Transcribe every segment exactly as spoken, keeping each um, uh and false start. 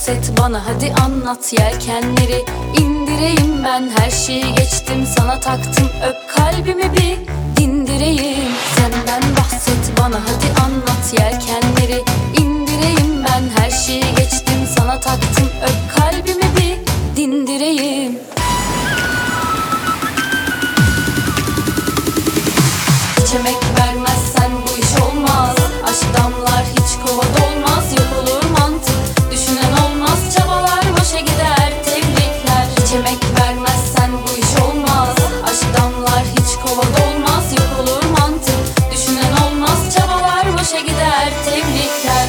bahset bana, hadi anlat. Yelkenleri indireyim, ben her şeyi geçtim, sana taktım. Öp kalbimi bir dindireyim. Senden bahset bana, hadi anlat. Yelkenleri indireyim, ben her şeyi geçtim, sana taktım. Öp kalbimi bir dindireyim. Hiç emek vermezsen bu iş olmaz. Aşk damlar hiç kova dolmaz. Yok olur mantık, düşünen olmaz. Çabalar boşa gider, tebrikler. Hiç emek vermezsen bu iş olmaz. Aşk damlar hiç kova dolmaz. Yok olur mantık, düşünen olmaz. Çabalar boşa gider, tebrikler.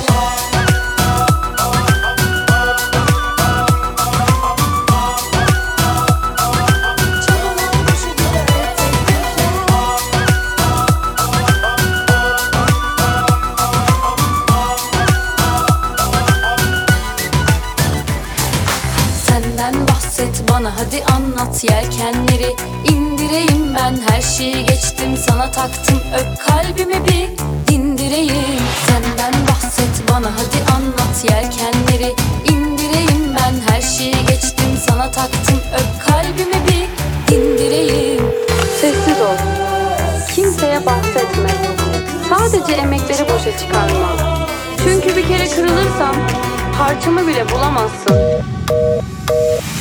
Senden bahset bana, hadi anlat. Yelkenleri indireyim, ben her şeyi geçtim, sana taktım. Öp kalbimi bir dindireyim. Senden bahset bana, hadi anlat. Yelkenleri indireyim, ben her şeyi geçtim, sana taktım. Öp kalbimi bir dindireyim. Sessiz ol, kimseye bahsetme. Sadece emekleri boşa çıkarma. Çünkü bir kere kırılırsam parçamı bile bulamazsın.